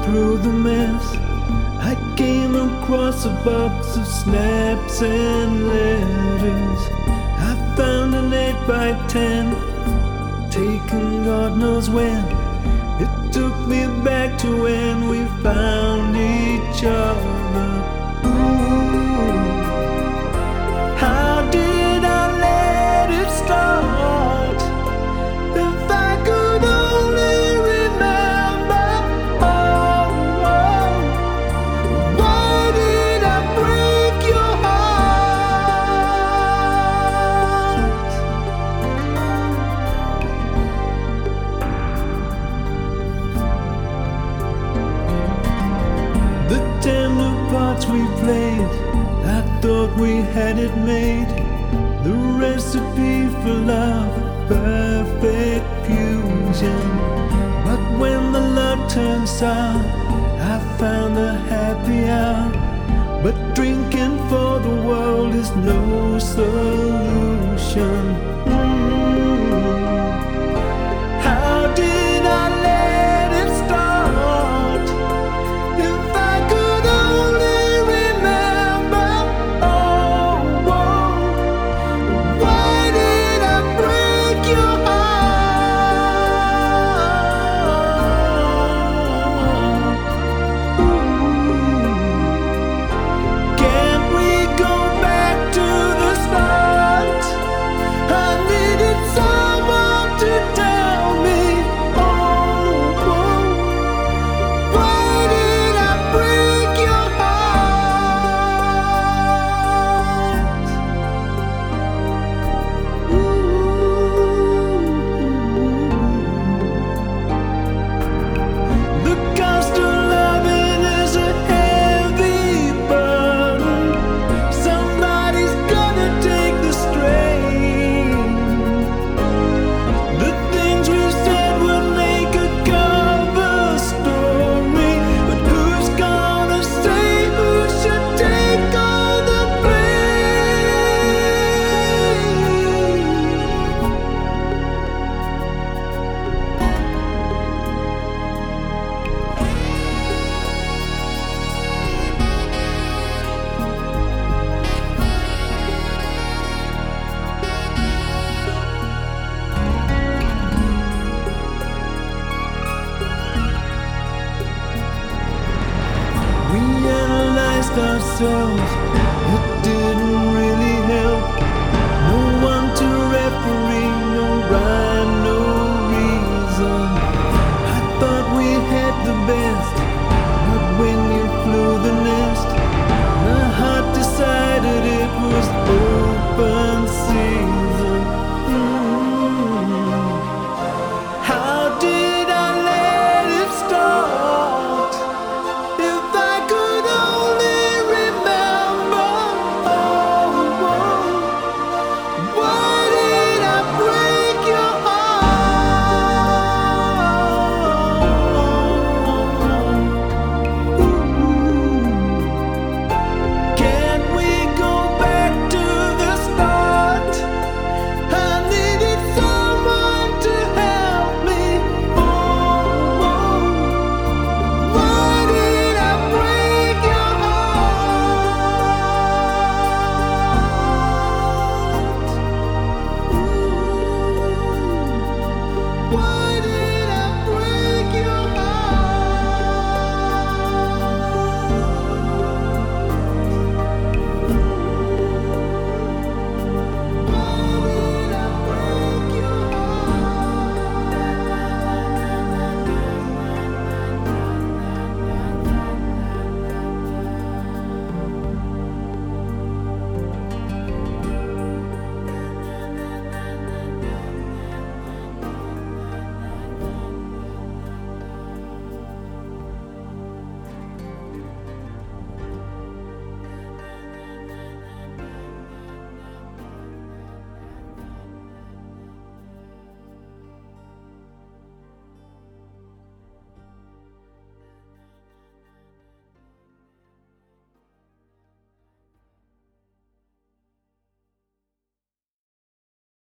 through the mess, I came across a box of snaps and letters. I found an 8 by 10, taken God knows when. It took me back to when we found each other. Ooh, how did I let it start? If I could only remember. Oh, oh, why did I break your heart? The tender parts we played, I thought we had it made. The recipe for love, perfect fusion. But when the love turned sour, I found a happy hour. But drinking for the world is no solution. How did I let it start? If I could only remember. Oh, oh, why did I break your heart? Ooh, can't we go back to the start? I needed someone to tell me. Oh, oh, why did I break your heart? Ooh, the cost of loving is a heavy burden. Somebody's gonna take the strain. The things we said would make a cover story, but who's gonna say who should take all the blame? We analyzed ourselves, it didn't really